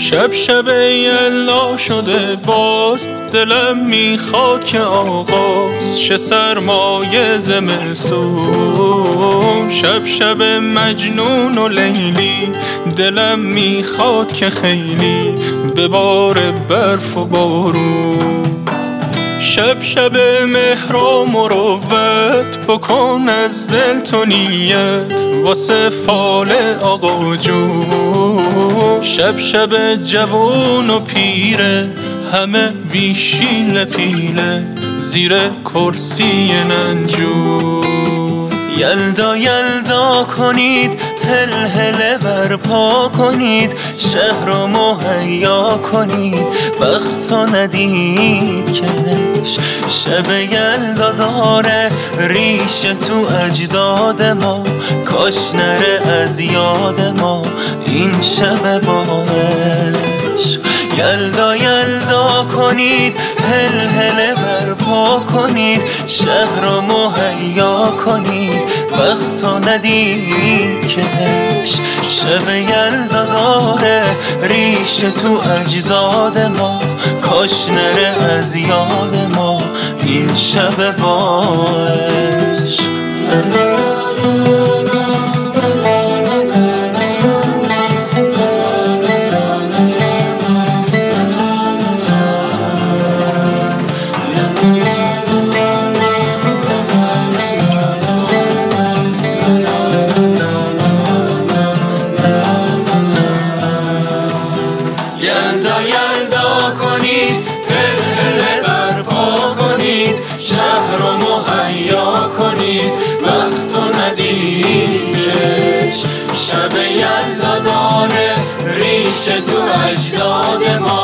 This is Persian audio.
شب شب یلا شده باز، دلم میخواد که آغاز شه سرمای زمستون. شب شب مجنون و لیلی، دلم میخواد که خیلی بباره برف و بارون. شب شب مهر و مروت، بکن از دل تو نیت واسه فال آقا جون. شب شب جوون و پیره، همه بیشیل پیله زیر کرسی ننجون. یلدا یلدا کنید، هل هل برپا کنید، شهر رو مهیا کنید، وقت رو ندید کش. شب یلدا داره ریشه تو اجداد ما، کاش نره از یاد ما این شب با عشق. یلدا یلدا کنید، هل هل برپا کنید، شهر رو مهیا کنید، وقت رو ندید کش. شب یلدا داره ریشه تو اجداد ما، کاش نره از یاد ما این شب با عشق. یلدا یلدا کنید، هل هل برپا کنید، شهر رو مهیا کنید، وقت رو ندید کش. شب یلدا داره ریشه تو اجداد ما،